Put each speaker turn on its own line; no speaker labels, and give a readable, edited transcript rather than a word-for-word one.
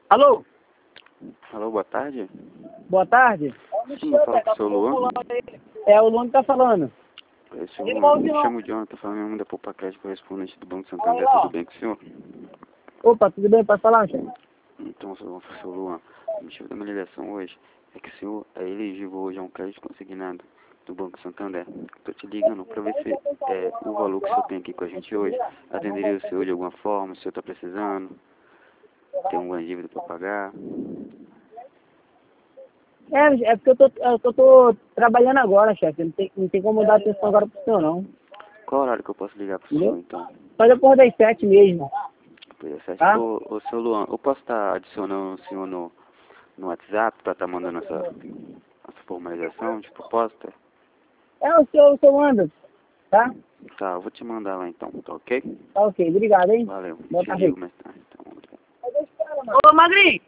Alô?
Alô, boa tarde.
Boa tarde.
Você me fala com o seu Luan?
É o Luan que tá falando.
Esse é o me chamo Jonathan, falando em nome da Poupa Crédito, correspondente do Banco Santander, tudo bem com o senhor?
Opa, tudo bem? Pode falar, chefe?
Então, seu Luan, o motivo da minha ligação hoje é que o senhor é elegível hoje a um crédito consignado do Banco Santander. Estou te ligando para ver se o valor que o senhor tem aqui com a gente hoje atenderia o senhor de alguma forma, se o senhor está precisando, tem alguma dívida para pagar.
É porque eu tô trabalhando agora, chefe. Não tem como dar atenção agora pro senhor, não.
Qual horário que eu posso ligar para o senhor, então?
Só depois das 7 mesmo. Tá?
Ô, seu Luan, eu posso estar adicionando o senhor no WhatsApp para estar mandando essa formalização de proposta?
É o seu Anderson, tá?
Tá, eu vou te mandar lá então, tá ok?
Tá ok, obrigado, hein?
Valeu,
Boa
te
tarde.
ligo mais tarde. Então, obrigado.
Ô, Magrinho!